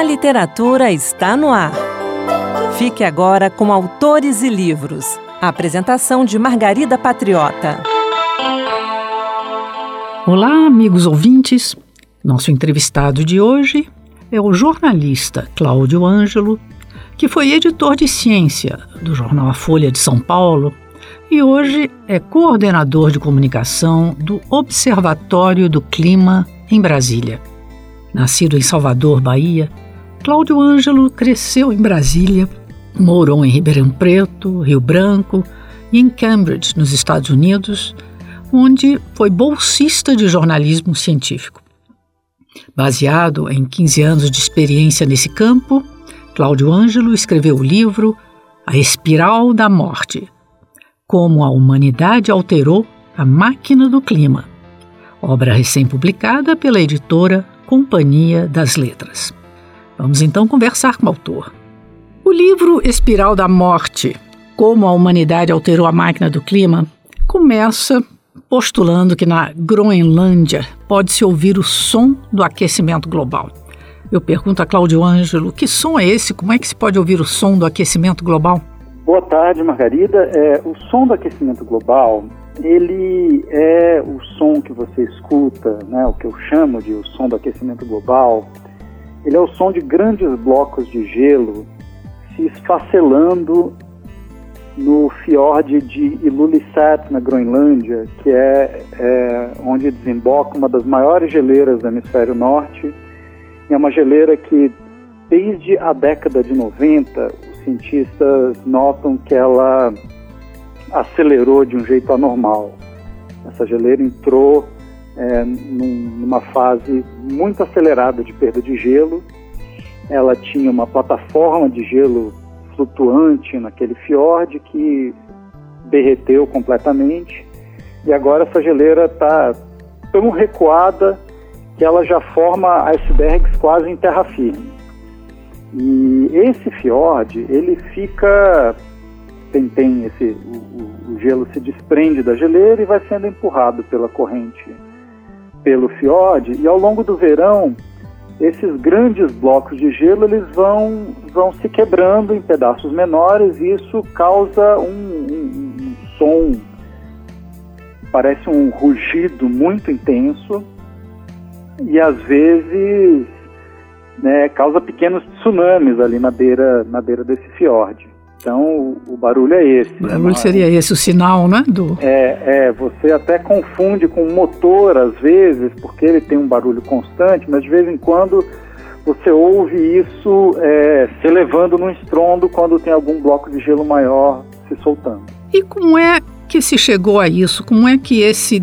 A literatura está no ar. Fique agora com Autores e Livros. A apresentação de Margarida Patriota. Olá, amigos ouvintes. Nosso entrevistado de hoje é o jornalista Cláudio Ângelo, que foi editor de ciência do jornal A Folha de São Paulo e hoje é coordenador de comunicação do Observatório do Clima em Brasília. Nascido em Salvador, Bahia, Cláudio Ângelo cresceu em Brasília, morou em Ribeirão Preto, Rio Branco e em Cambridge, nos Estados Unidos, onde foi bolsista de jornalismo científico. Baseado em 15 anos de experiência nesse campo, Cláudio Ângelo escreveu o livro A Espiral da Morte, Como a Humanidade Alterou a Máquina do Clima, obra recém-publicada pela editora Companhia das Letras. Vamos então conversar com o autor. O livro Espiral da Morte, Como a Humanidade Alterou a Máquina do Clima, começa postulando que na Groenlândia pode-se ouvir o som do aquecimento global. Eu pergunto a Cláudio Ângelo, que som é esse? Como é que se pode ouvir o som do aquecimento global? Boa tarde, Margarida. O som do aquecimento global, ele é o som que você escuta, né, o que eu chamo de o som do aquecimento global. Ele é o som de grandes blocos de gelo se esfacelando no fiord de Ilulissat, na Groenlândia, que é onde desemboca uma das maiores geleiras do hemisfério norte. É uma geleira que, desde a década de 90, os cientistas notam que ela acelerou de um jeito anormal. Essa geleira entrou numa fase muito acelerada de perda de gelo. Ela tinha uma plataforma de gelo flutuante naquele fiord que derreteu completamente, e agora essa geleira está tão recuada que ela já forma icebergs quase em terra firme. E esse fiord, ele fica... o gelo se desprende da geleira e vai sendo empurrado pela corrente pelo fiord, e ao longo do verão esses grandes blocos de gelo eles vão se quebrando em pedaços menores, e isso causa um som, parece um rugido muito intenso, e às vezes, né, causa pequenos tsunamis ali na beira desse fiord. Então o barulho é esse. O barulho seria esse, o sinal, né? Você até confunde com o motor às vezes, porque ele tem um barulho constante, mas de vez em quando você ouve isso se elevando num estrondo quando tem algum bloco de gelo maior se soltando. E como é que se chegou a isso? Como é que esse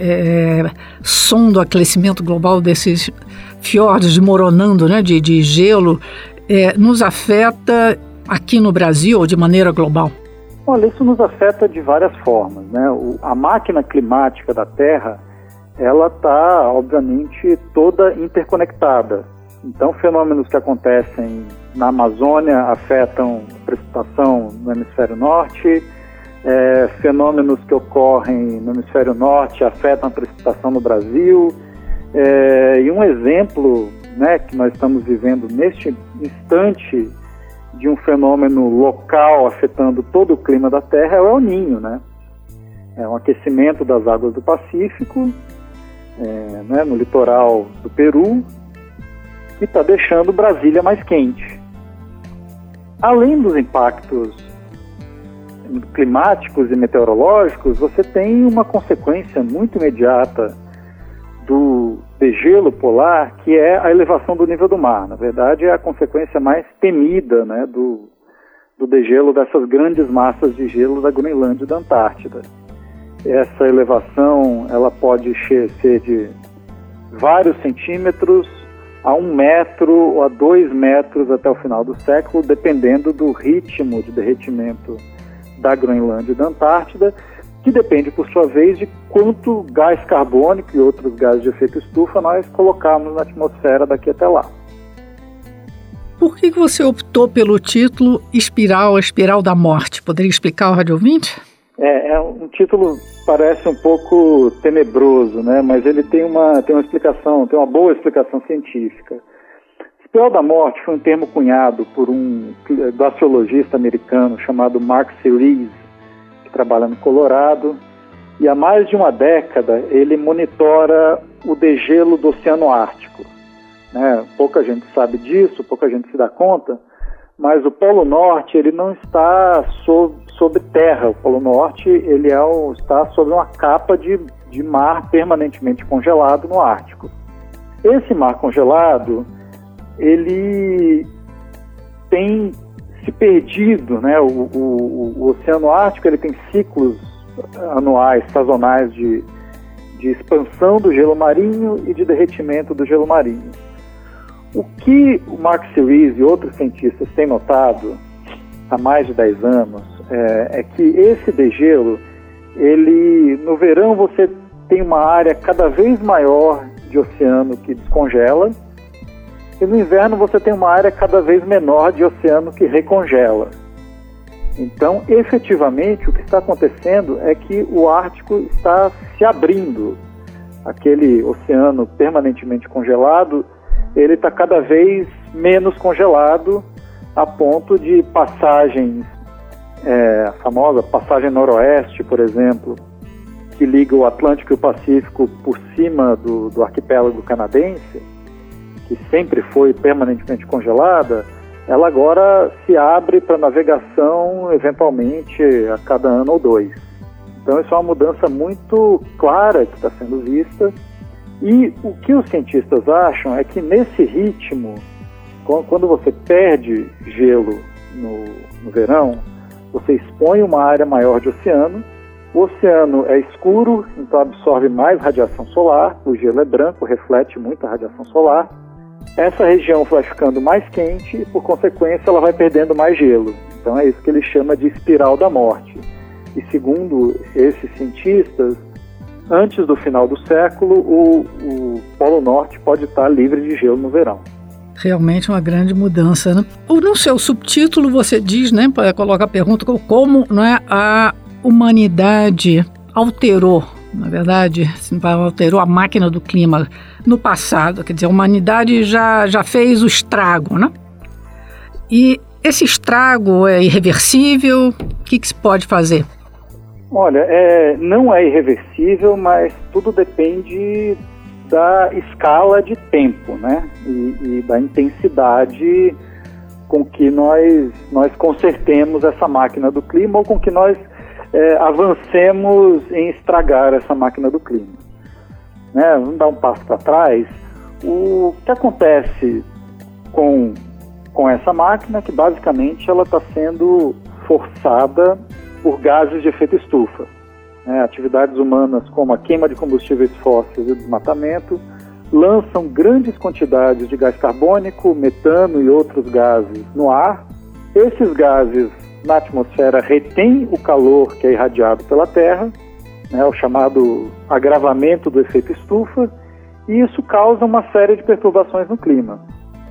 som do aquecimento global desses fiordes desmoronando, né, de gelo nos afeta aqui no Brasil ou de maneira global? Olha, isso nos afeta de várias formas, né? A máquina climática da Terra, ela está, obviamente, toda interconectada. Então, fenômenos que acontecem na Amazônia afetam a precipitação no hemisfério norte, fenômenos que ocorrem no hemisfério norte afetam a precipitação no Brasil. E um exemplo, né, que nós estamos vivendo neste instante de um fenômeno local afetando todo o clima da Terra é o El Niño, né? É um aquecimento das águas do Pacífico, né, no litoral do Peru, que está deixando Brasília mais quente. Além dos impactos climáticos e meteorológicos, você tem uma consequência muito imediata do degelo polar, que é a elevação do nível do mar. Na verdade, é a consequência mais temida, né, do degelo dessas grandes massas de gelo da Groenlândia e da Antártida. Essa elevação ela pode ser de vários centímetros a 1 metro ou a 2 metros até o final do século, dependendo do ritmo de derretimento da Groenlândia e da Antártida, que depende, por sua vez, de quanto gás carbônico e outros gases de efeito estufa nós colocarmos na atmosfera daqui até lá. Por que você optou pelo título Espiral, a Espiral da Morte? Poderia explicar ao rádio ouvinte? É um título, parece um pouco tenebroso, né? Mas ele tem uma explicação, tem uma boa explicação científica. Espiral da morte foi um termo cunhado por um glaciologista americano chamado Mark Cerise, que trabalha no Colorado, e há mais de uma década ele monitora o degelo do Oceano Ártico. Pouca gente sabe disso, pouca gente se dá conta, mas o Polo Norte ele não está sob terra. O Polo Norte ele está sobre uma capa de mar permanentemente congelado no Ártico. Esse mar congelado ele tem se perdido, o Oceano Ártico ele tem ciclos anuais, sazonais de expansão do gelo marinho e de derretimento do gelo marinho. O que o Mark Cerise e outros cientistas têm notado há mais de 10 anos é que esse degelo, no verão você tem uma área cada vez maior de oceano que descongela, e no inverno você tem uma área cada vez menor de oceano que recongela. Então, efetivamente, o que está acontecendo é que o Ártico está se abrindo. Aquele oceano permanentemente congelado, ele está cada vez menos congelado, a ponto de passagens, a famosa passagem noroeste, por exemplo, que liga o Atlântico e o Pacífico por cima do arquipélago canadense, que sempre foi permanentemente congelada, ela agora se abre para navegação eventualmente a cada ano ou 2. Então isso é uma mudança muito clara que está sendo vista, e o que os cientistas acham é que nesse ritmo, quando você perde gelo no verão, você expõe uma área maior de oceano, o oceano é escuro, então absorve mais radiação solar, o gelo é branco, reflete muita radiação solar. Essa região vai ficando mais quente e, por consequência, ela vai perdendo mais gelo. Então é isso que ele chama de espiral da morte. E segundo esses cientistas, antes do final do século, o Polo Norte pode estar livre de gelo no verão. Realmente uma grande mudança, né? No seu subtítulo você diz, coloca a pergunta como a humanidade alterou, na verdade, alterou a máquina do clima no passado. Quer dizer, a humanidade já fez o estrago, né? E esse estrago é irreversível? O que se pode fazer? Olha, não é irreversível, mas tudo depende da escala de tempo, e da intensidade com que nós consertemos essa máquina do clima, ou com que nós avancemos em estragar essa máquina do clima. Vamos dar um passo para trás. O que acontece com essa máquina, que basicamente ela está sendo forçada por gases de efeito estufa. Atividades humanas como a queima de combustíveis fósseis e o desmatamento lançam grandes quantidades de gás carbônico, metano e outros gases no ar. Esses gases na atmosfera retêm o calor que é irradiado pela Terra, o chamado agravamento do efeito estufa, e isso causa uma série de perturbações no clima.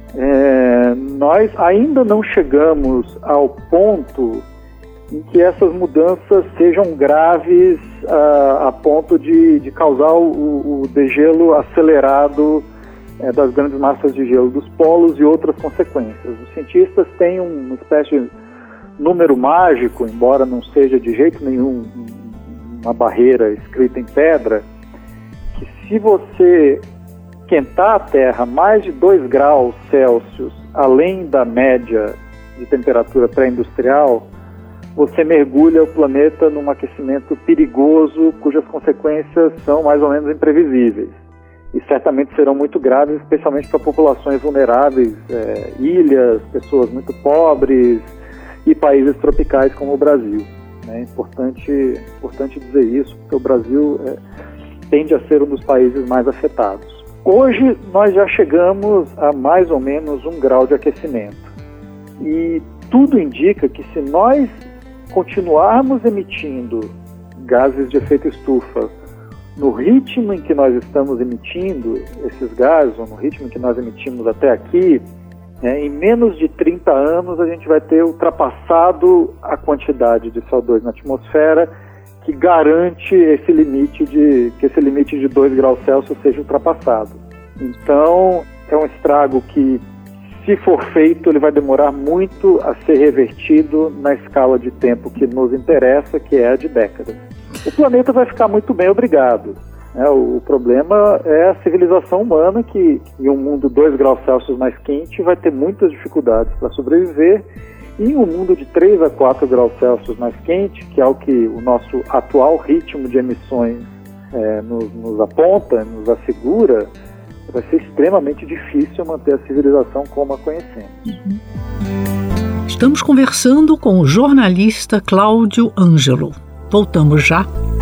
Nós ainda não chegamos ao ponto em que essas mudanças sejam graves a ponto de causar o degelo acelerado das grandes massas de gelo dos polos e outras consequências. Os cientistas têm uma espécie de número mágico, embora não seja de jeito nenhum uma barreira escrita em pedra, que se você esquentar a Terra mais de 2 graus Celsius além da média de temperatura pré-industrial, você mergulha o planeta num aquecimento perigoso, cujas consequências são mais ou menos imprevisíveis. E certamente serão muito graves, especialmente para populações vulneráveis, ilhas, pessoas muito pobres e países tropicais como o Brasil. É importante dizer isso, porque o Brasil tende a ser um dos países mais afetados. Hoje nós já chegamos a mais ou menos 1 grau de aquecimento. E tudo indica que se nós continuarmos emitindo gases de efeito estufa no ritmo em que nós estamos emitindo esses gases, ou no ritmo em que nós emitimos até aqui, em menos de 30 anos a gente vai ter ultrapassado a quantidade de CO2 na atmosfera que garante que esse limite de 2 graus Celsius seja ultrapassado. Então, é um estrago que, se for feito, ele vai demorar muito a ser revertido na escala de tempo que nos interessa, que é a de décadas. O planeta vai ficar muito bem, obrigado. O problema é a civilização humana, que em um mundo 2 graus Celsius mais quente vai ter muitas dificuldades para sobreviver, e em um mundo de 3 a 4 graus Celsius mais quente, que é o que o nosso atual ritmo de emissões nos aponta, nos assegura, vai ser extremamente difícil manter a civilização como a conhecemos. Estamos conversando com o jornalista Cláudio Ângelo. Voltamos já.